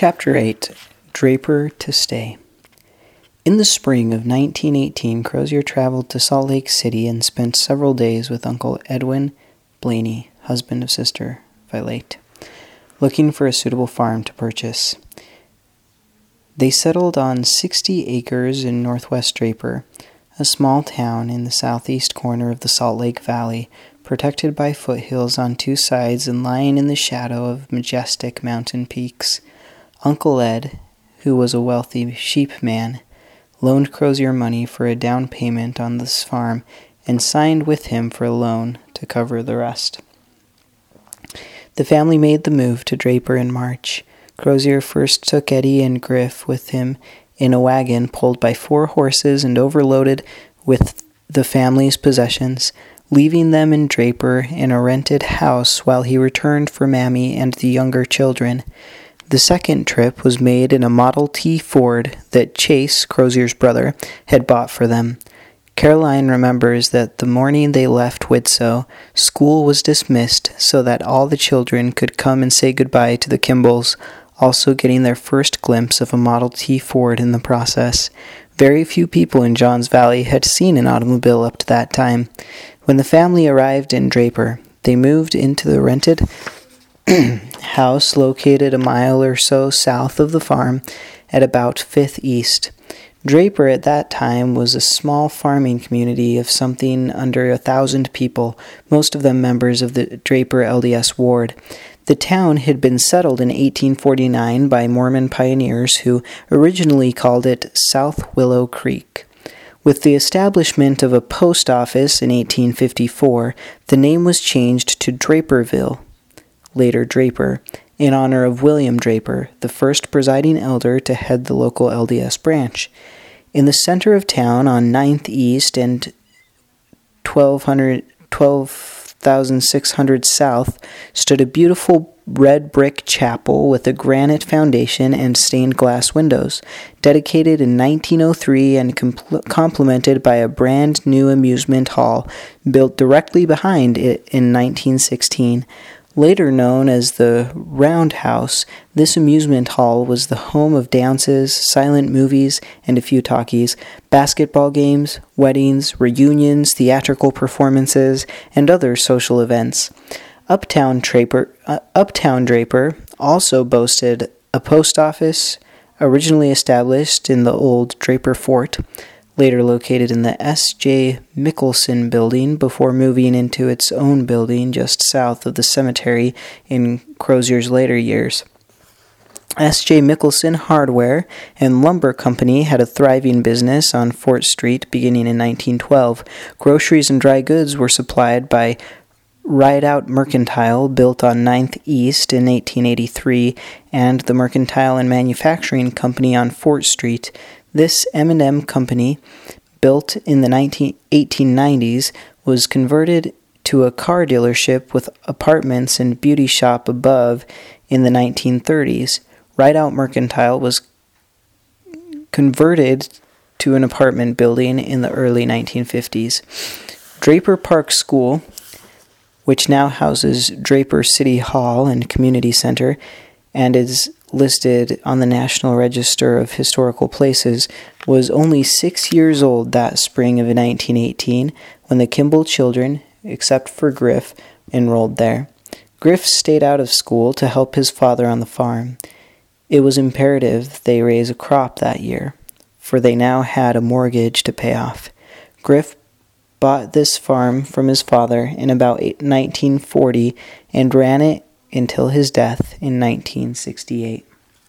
Chapter 8, Draper to Stay. In the spring of 1918, Crozier traveled to Salt Lake City and spent several days with Uncle Edwin Blaney, husband of Sister Violet, looking for a suitable farm to purchase. They settled on 60 acres in northwest Draper, a small town in the southeast corner of the Salt Lake Valley, protected by foothills on two sides and lying in the shadow of majestic mountain peaks. Uncle Ed, who was a wealthy sheep man, loaned Crozier money for a down payment on this farm and signed with him for a loan to cover the rest. The family made the move to Draper in March. Crozier first took Eddie and Griff with him in a wagon pulled by 4 horses and overloaded with the family's possessions, leaving them in Draper in a rented house while he returned for Mammy and the younger children. The second trip was made in a Model T Ford that Chase, Crozier's brother, had bought for them. Caroline remembers that the morning they left Widsoe, school was dismissed so that all the children could come and say goodbye to the Kimballs, also getting their first glimpse of a Model T Ford in the process. Very few people in Johns Valley had seen an automobile up to that time. When the family arrived in Draper, they moved into the rented house located a mile or so south of the farm at about 5th East. Draper at that time was a small farming community of something under 1,000 people, most of them members of the Draper LDS ward. The town had been settled in 1849 by Mormon pioneers who originally called it South Willow Creek. With the establishment of a post office in 1854, the name was changed to Draperville, later Draper, in honor of William Draper, the first presiding elder to head the local LDS branch. In the center of town on 9th East and 12,600 South stood a beautiful red brick chapel with a granite foundation and stained glass windows, dedicated in 1903 and complemented by a brand new amusement hall built directly behind it in 1916. Later known as the Roundhouse, this amusement hall was the home of dances, silent movies, and a few talkies, basketball games, weddings, reunions, theatrical performances, and other social events. Uptown Draper also boasted a post office, originally established in the old Draper Fort, later located in the S.J. Mickelson building before moving into its own building just south of the cemetery in Crozier's later years. S.J. Mickelson Hardware and Lumber Company had a thriving business on Fort Street beginning in 1912. Groceries and dry goods were supplied by Rideout Mercantile, built on 9th East in 1883, and the Mercantile and Manufacturing Company on Fort Street. This M&M company, built in the 1890s, was converted to a car dealership with apartments and beauty shop above in the 1930s. Rideout Mercantile was converted to an apartment building in the early 1950s. Draper Park School, which now houses Draper City Hall and Community Center and is listed on the National Register of Historical Places, was only 6 years old that spring of 1918 when the Kimball children, except for Griff, enrolled there. Griff stayed out of school to help his father on the farm. It was imperative they raise a crop that year, for they now had a mortgage to pay off. Griff bought this farm from his father in about 1940 and ran it until his death in 1968.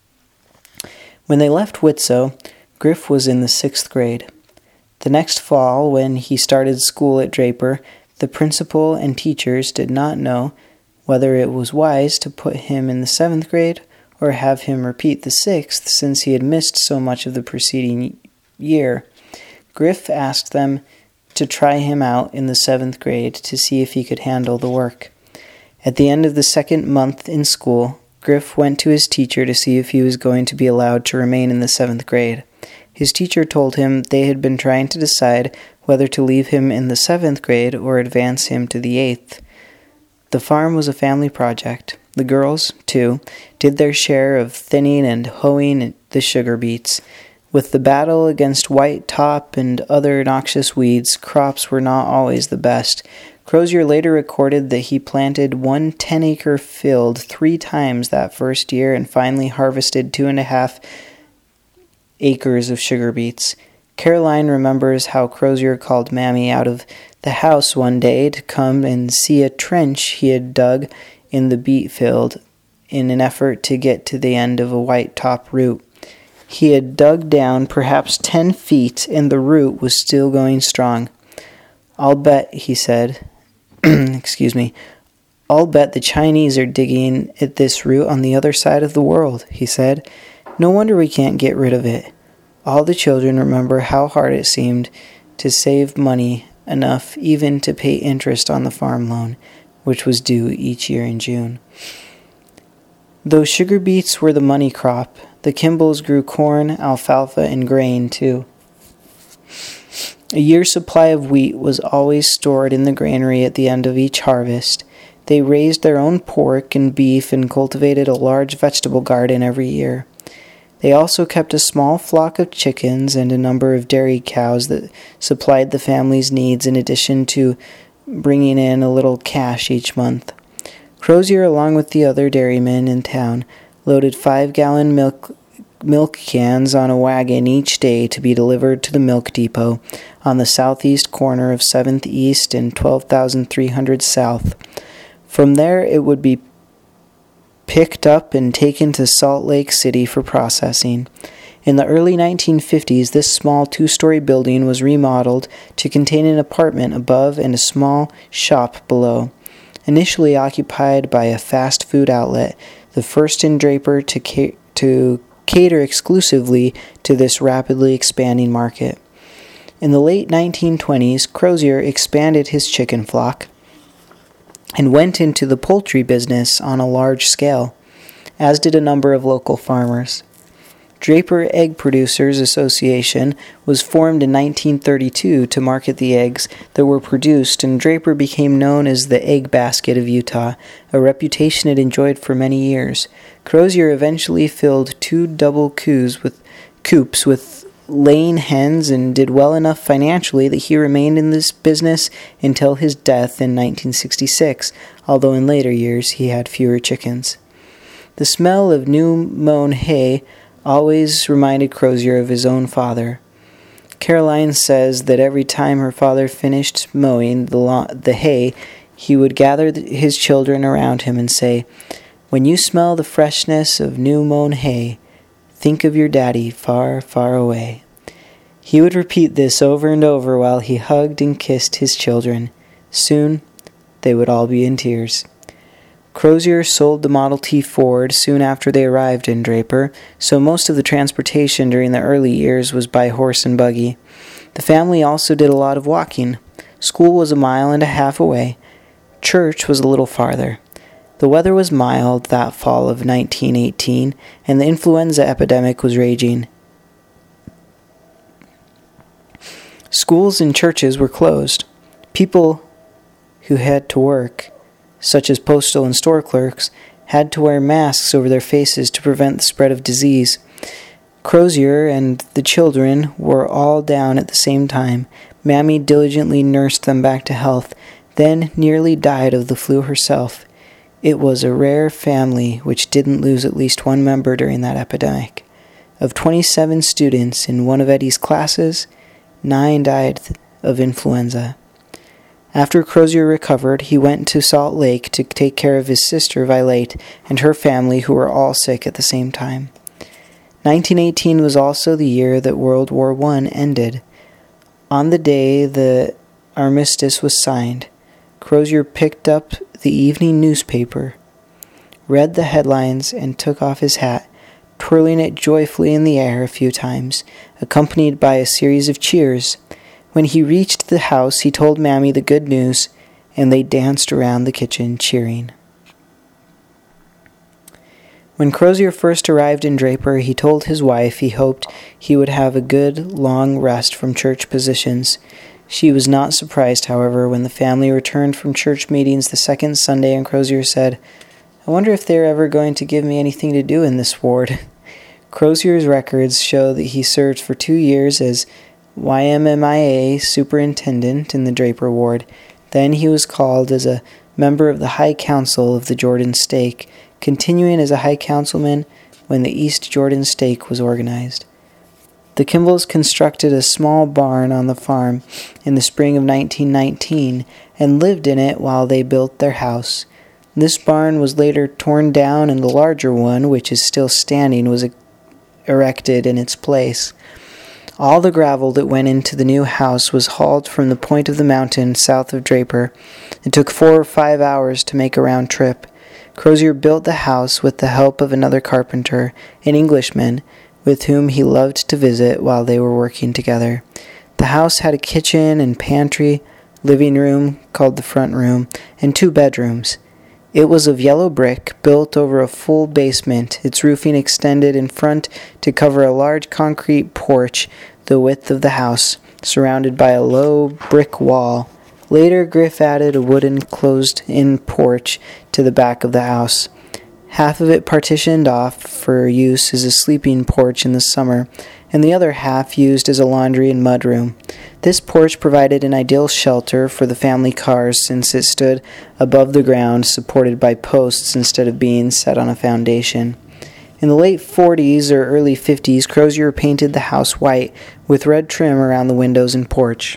When they left Widsoe, Griff was in the 6th grade. The next fall, when he started school at Draper, the principal and teachers did not know whether it was wise to put him in the 7th grade or have him repeat the 6th, since he had missed so much of the preceding year. Griff asked them to try him out in the 7th grade to see if he could handle the work. At the end of the 2nd month in school, Griff went to his teacher to see if he was going to be allowed to remain in the 7th grade. His teacher told him they had been trying to decide whether to leave him in the 7th grade or advance him to the 8th. The farm was a family project. The girls, too, did their share of thinning and hoeing the sugar beets. With the battle against white top and other noxious weeds, crops were not always the best. Crozier later recorded that he planted one 10-acre field 3 times that first year and finally harvested 2.5 acres of sugar beets. Caroline remembers how Crozier called Mammy out of the house one day to come and see a trench he had dug in the beet field in an effort to get to the end of a white top root. He had dug down perhaps 10 feet and the root was still going strong. "I'll bet," he said, "I'll bet the Chinese are digging at this root on the other side of the world," he said. "No wonder we can't get rid of it." All the children remember how hard it seemed to save money enough even to pay interest on the farm loan, which was due each year in June. Though sugar beets were the money crop, the Kimballs grew corn, alfalfa, and grain too. A year's supply of wheat was always stored in the granary at the end of each harvest. They raised their own pork and beef and cultivated a large vegetable garden every year. They also kept a small flock of chickens and a number of dairy cows that supplied the family's needs in addition to bringing in a little cash each month. Crozier, along with the other dairymen in town, loaded 5-gallon milk cans on a wagon each day to be delivered to the milk depot on the southeast corner of 7th East and 12,300 South. From there, it would be picked up and taken to Salt Lake City for processing. In the early 1950s, this small 2-story building was remodeled to contain an apartment above and a small shop below. Initially occupied by a fast food outlet, the first in Draper to cater exclusively to this rapidly expanding market. In the late 1920s, Crozier expanded his chicken flock and went into the poultry business on a large scale, as did a number of local farmers. Draper Egg Producers Association was formed in 1932 to market the eggs that were produced, and Draper became known as the Egg Basket of Utah, a reputation it enjoyed for many years. Crozier eventually filled 2 double coops with laying hens and did well enough financially that he remained in this business until his death in 1966, although in later years he had fewer chickens. The smell of new mown hay always reminded Crozier of his own father. Caroline says that every time her father finished mowing the hay, he would gather his children around him and say, "When you smell the freshness of new mown hay, think of your daddy far, far away." He would repeat this over and over while he hugged and kissed his children. Soon, they would all be in tears. Crozier sold the Model T Ford soon after they arrived in Draper, so most of the transportation during the early years was by horse and buggy. The family also did a lot of walking. School was 1.5 miles away. Church was a little farther. The weather was mild that fall of 1918, and the influenza epidemic was raging. Schools and churches were closed. People who had to work, such as postal and store clerks, had to wear masks over their faces to prevent the spread of disease. Crozier and the children were all down at the same time. Mammy diligently nursed them back to health, then nearly died of the flu herself. It was a rare family which didn't lose at least one member during that epidemic. Of 27 students in one of Eddie's classes, 9 died of influenza. After Crozier recovered, he went to Salt Lake to take care of his sister Violette and her family, who were all sick at the same time. 1918 was also the year that World War I ended. On the day the armistice was signed, Crozier picked up the evening newspaper, read the headlines, and took off his hat, twirling it joyfully in the air a few times, accompanied by a series of cheers. When he reached the house, he told Mammy the good news, and they danced around the kitchen cheering. When Crozier first arrived in Draper, he told his wife he hoped he would have a good, long rest from church positions. She was not surprised, however, when the family returned from church meetings the second Sunday and Crozier said, I wonder if they're ever going to give me anything to do in this ward. Crozier's records show that he served for 2 years as YMMIA superintendent in the Draper ward. Then he was called as a member of the High Council of the Jordan Stake, continuing as a High Councilman when the East Jordan Stake was organized. The Kimballs constructed a small barn on the farm in the spring of 1919 and lived in it while they built their house. This barn was later torn down and the larger one, which is still standing, was erected in its place. All the gravel that went into the new house was hauled from the point of the mountain south of Draper. It took 4 or 5 hours to make a round trip. Crozier built the house with the help of another carpenter, an Englishman, with whom he loved to visit while they were working together. The house had a kitchen and pantry, living room, called the front room, and 2 bedrooms. It was of yellow brick, built over a full basement. Its roofing extended in front to cover a large concrete porch the width of the house, surrounded by a low brick wall. Later, Griff added a wooden closed-in porch to the back of the house. Half of it partitioned off for use as a sleeping porch in the summer, and the other half used as a laundry and mudroom. This porch provided an ideal shelter for the family cars since it stood above the ground, supported by posts instead of being set on a foundation. In the late 40s or early 50s, Crozier painted the house white with red trim around the windows and porch.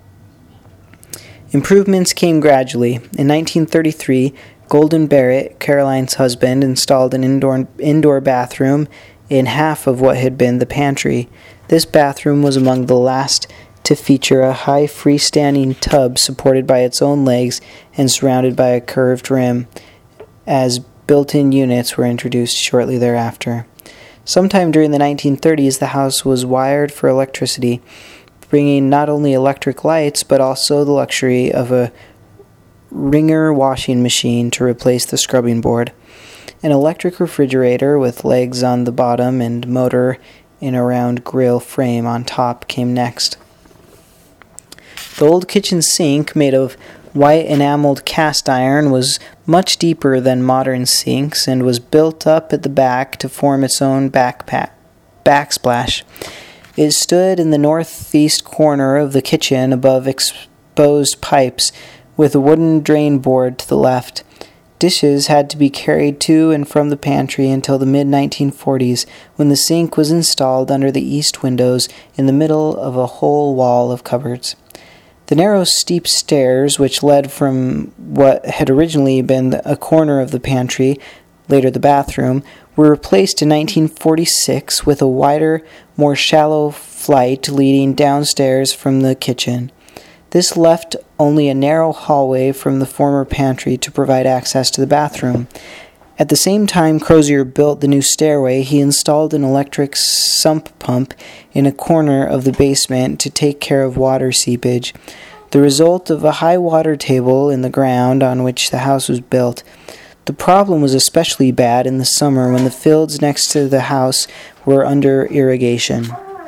Improvements came gradually. In 1933, Golden Barrett, Caroline's husband, installed an indoor bathroom in half of what had been the pantry. This bathroom was among the last to feature a high freestanding tub supported by its own legs and surrounded by a curved rim, as built-in units were introduced shortly thereafter. Sometime during the 1930s, the house was wired for electricity, bringing not only electric lights but also the luxury of a wringer washing machine to replace the scrubbing board. An electric refrigerator with legs on the bottom and motor in a round grill frame on top came next. The old kitchen sink, made of white enameled cast iron, was much deeper than modern sinks and was built up at the back to form its own backsplash. It stood in the northeast corner of the kitchen above exposed pipes, with a wooden drain board to the left. Dishes had to be carried to and from the pantry until the mid-1940s, when the sink was installed under the east windows in the middle of a whole wall of cupboards. The narrow, steep stairs, which led from what had originally been a corner of the pantry, later the bathroom, were replaced in 1946 with a wider, more shallow flight leading downstairs from the kitchen. This left only a narrow hallway from the former pantry to provide access to the bathroom. At the same time Crozier built the new stairway, he installed an electric sump pump in a corner of the basement to take care of water seepage, the result of a high water table in the ground on which the house was built. The problem was especially bad in the summer when the fields next to the house were under irrigation.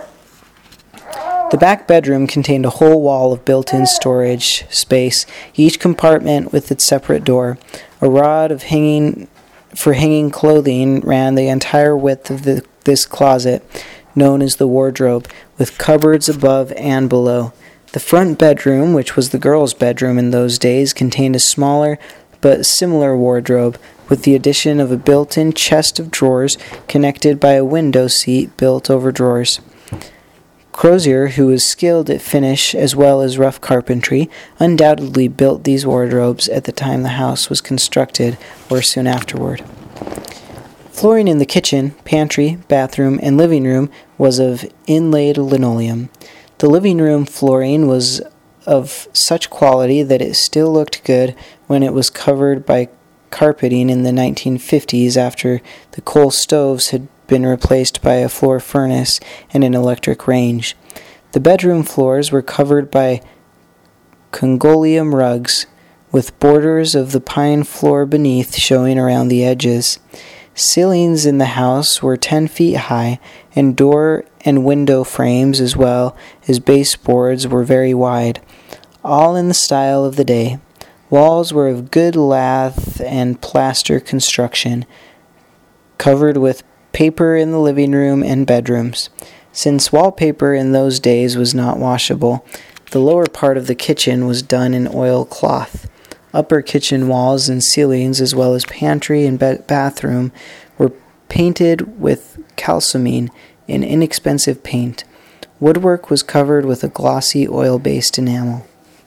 The back bedroom contained a whole wall of built-in storage space, each compartment with its separate door. A rod of hanging clothing ran the entire width of this closet, known as the wardrobe, with cupboards above and below. The front bedroom, which was the girls' bedroom in those days, contained a smaller but similar wardrobe, with the addition of a built-in chest of drawers connected by a window seat built over drawers. Crozier, who was skilled at finish as well as rough carpentry, undoubtedly built these wardrobes at the time the house was constructed or soon afterward. Flooring in the kitchen, pantry, bathroom, and living room was of inlaid linoleum. The living room flooring was of such quality that it still looked good when it was covered by carpeting in the 1950s after the coal stoves had been replaced by a floor furnace and an electric range. The bedroom floors were covered by Congolium rugs, with borders of the pine floor beneath showing around the edges. Ceilings in the house were 10 feet high, and door and window frames as well as baseboards were very wide, all in the style of the day. Walls were of good lath and plaster construction, covered with paper in the living room and bedrooms. Since wallpaper in those days was not washable, the lower part of the kitchen was done in oilcloth. Upper kitchen walls and ceilings, as well as pantry and bathroom, were painted with calcimine, an inexpensive paint. Woodwork was covered with a glossy oil-based enamel.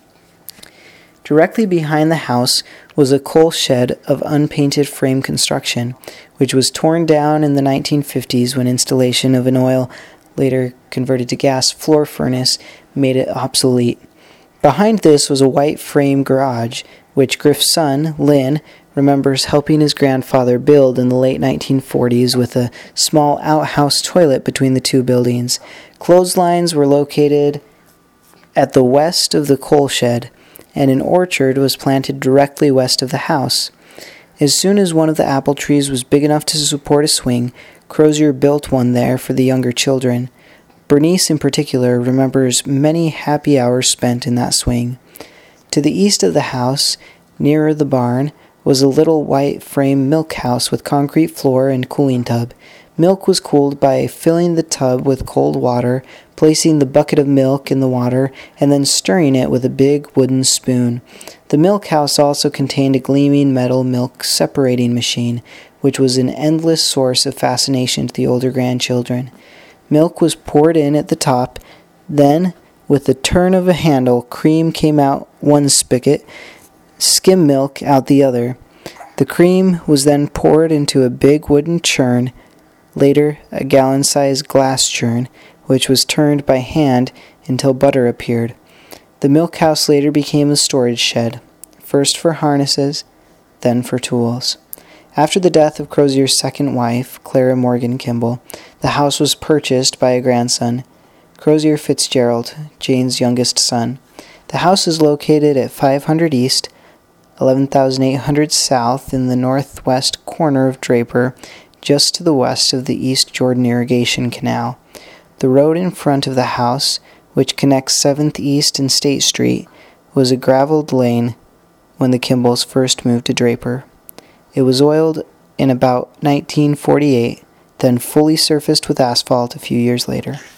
Directly behind the house was a coal shed of unpainted frame construction, which was torn down in the 1950s when installation of an oil, later converted to gas, floor furnace made it obsolete. Behind this was a white frame garage, which Griff's son, Lynn, remembers helping his grandfather build in the late 1940s with a small outhouse toilet between the two buildings. Clotheslines were located at the west of the coal shed, and an orchard was planted directly west of the house. As soon as one of the apple trees was big enough to support a swing, Crozier built one there for the younger children. Bernice, in particular, remembers many happy hours spent in that swing. To the east of the house, nearer the barn, was a little white frame milk house with concrete floor and cooling tub. Milk was cooled by filling the tub with cold water, placing the bucket of milk in the water, and then stirring it with a big wooden spoon. The milk house also contained a gleaming metal milk separating machine, which was an endless source of fascination to the older grandchildren. Milk was poured in at the top, then, with the turn of a handle, cream came out one spigot, skim milk out the other. The cream was then poured into a big wooden churn, later a gallon-sized glass churn, which was turned by hand until butter appeared. The milk house later became a storage shed, first for harnesses, then for tools. After the death of Crozier's second wife, Clara Morgan Kimball, the house was purchased by a grandson, Crozier Fitzgerald, Jane's youngest son. The house is located at 500 East, 11,800 South in the northwest corner of Draper, just to the west of the East Jordan Irrigation Canal. The road in front of the house, which connects 7th East and State Street, was a graveled lane when the Kimballs first moved to Draper. It was oiled in about 1948, then fully surfaced with asphalt a few years later.